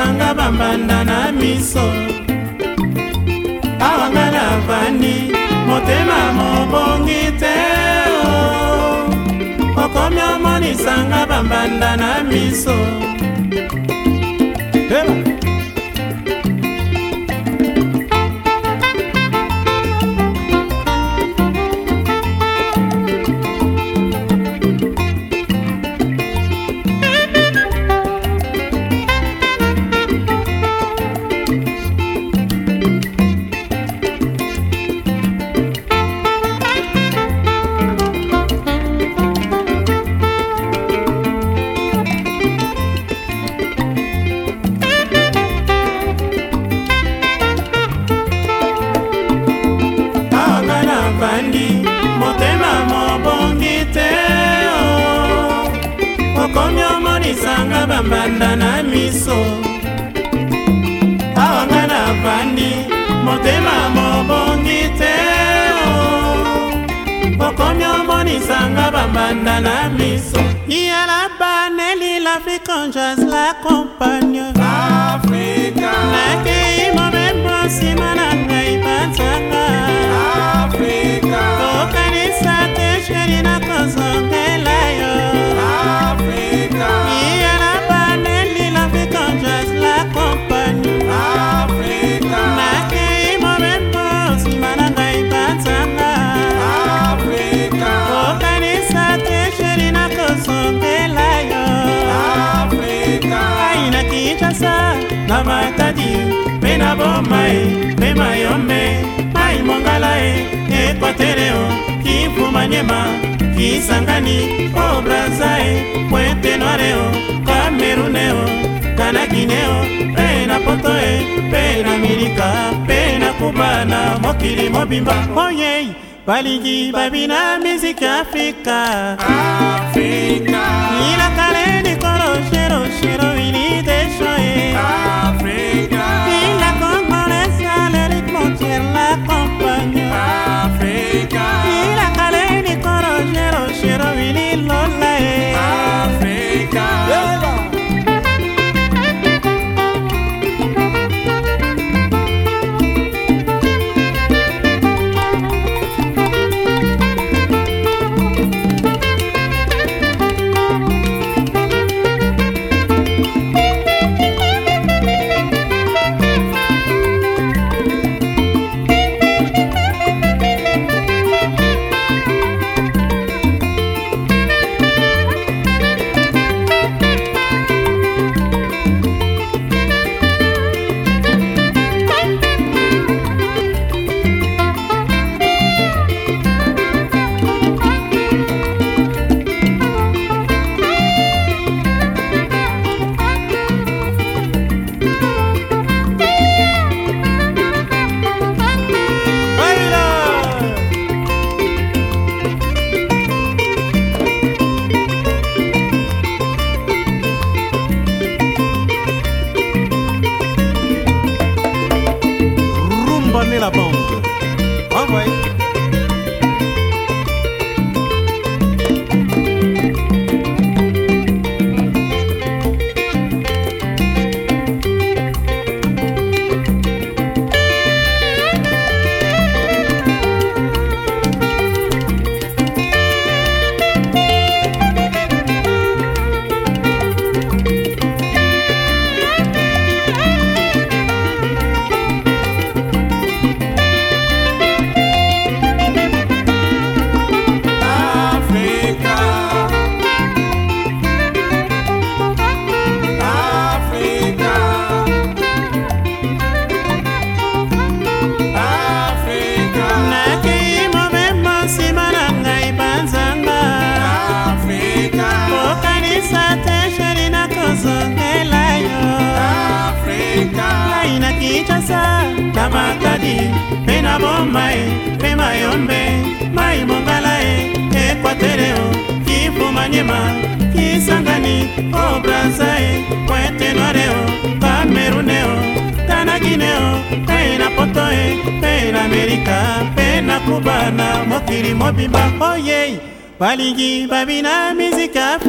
monisanga bambanda na miso awanga na vandi motema mobongi te okomi omonisanga bambanda na miso motema mobongi te okomi omonisanga bambanda na miso awanga na vandi motema mobongi te okomi omonisanga bambanda na miso. Y'a la banelle, l'Afrique conjointe l'accompagne Africa nakei momembo nsima na ngai batsanga Africa okanisa te sheri na kozongela yo Africa. Y'a la banelle, l'Afrique conjointe l'accompagne Africa nakei momembo nsima na ngai batsanga Africa okanisa te sheri na kozongela yo Africa. Aina Kinshasa na Matadi pena Bomai pe Mayombe mai Mongala Equatoreo Kivu Manyema Kisangani o Brazzaville Pointe Noireo Camerouneo Kana Guineo pena Potoe pena Amerika pena Kubana mokili mobimba oye balingi babina musique Africa Africa ila kale ni koro shero shero ili deshoe Africa ila congolaise le rythme tire la campagne Africa ila kale ni koro shero shero ili lola Africa. La banque. Envoyez. Kinshasa na Matadi pena Bomai pe Mayombe mai Mongala Equatoreo Kivu Manyema Kisangani o Brazzaville Pointe Noireo Camerouneo Kana Guineo pena Potoe pena Amerika pena Kubana mokili mobimba oye balingi babina musique